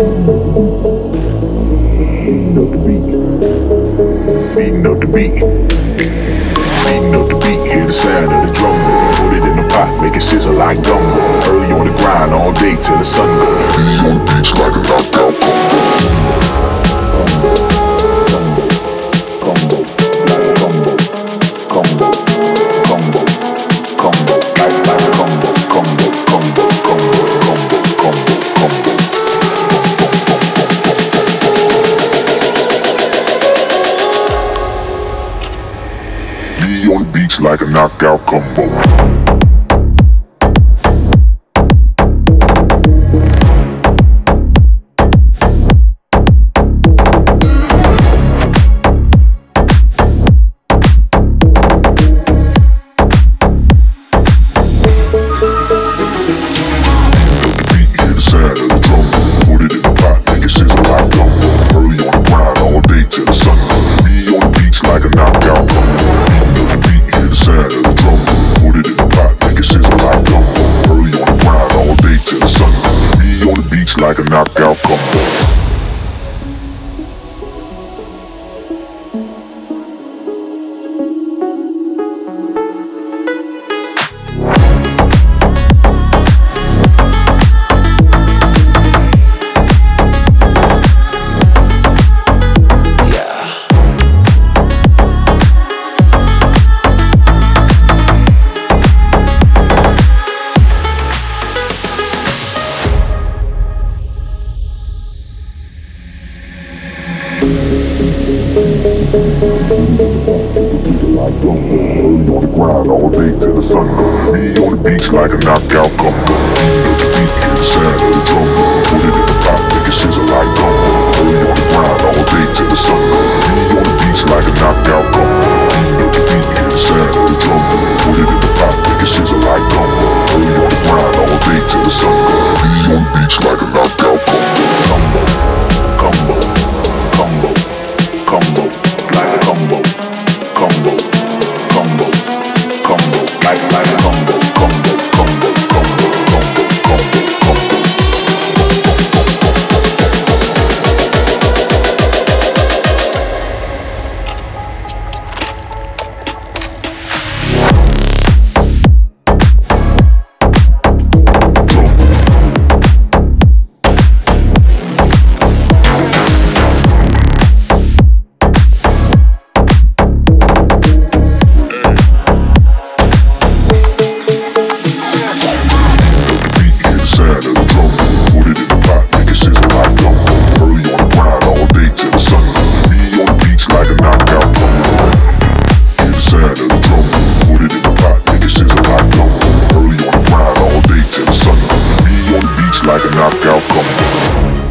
Beating up the beat. Beating up the beat. Beating up the beat, hear the sound of the drum. Put it in the pot, make it sizzle like gumbo. Early on the grind, all day till the sun goes. Be on the beach like a knockout on the beach like a knockout combo. Like a knockout combo. Early on the grind, all day till the sun goes. Me on the beach like a knockout combo. Feel the beat, hear the sound of the drum. Put it in the pot, make it sizzle like gumbo. Early on the grind, all day till the sun goes. Me on the beach like a knockout combo. Feel the beat, hear the sound of the drum. Put it in the pot, make it sizzle like gumbo. Early on the grind, all day till the sun goes. Me on the beach like a knockout combo. Combo, combo, combo, combo, like a combo. Combo, combo, combo, like a combo, combo, combo, combo, combo, combo, combo. Like a knockout combo.